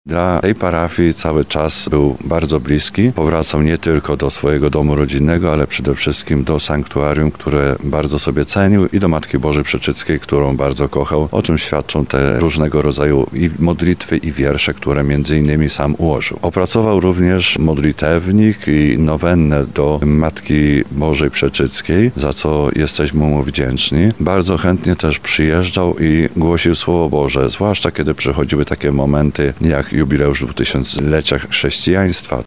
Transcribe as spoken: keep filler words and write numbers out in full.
Dla tej parafii cały czas był bardzo bliski. Powracał nie tylko do swojego domu rodzinnego, ale przede wszystkim do sanktuarium, które bardzo sobie cenił, i do Matki Bożej Przeczyckiej, którą bardzo kochał, o czym świadczą te różnego rodzaju i modlitwy, i wiersze, które między innymi sam ułożył. Opracował również modlitewnik i nowennę do Matki Bożej Przeczyckiej, za co jesteśmy mu wdzięczni. Bardzo chętnie też przyjeżdżał i głosił Słowo Boże, zwłaszcza kiedy przychodziły takie momenty jak jubileusz dwutysięclecia chrześcijaństwa.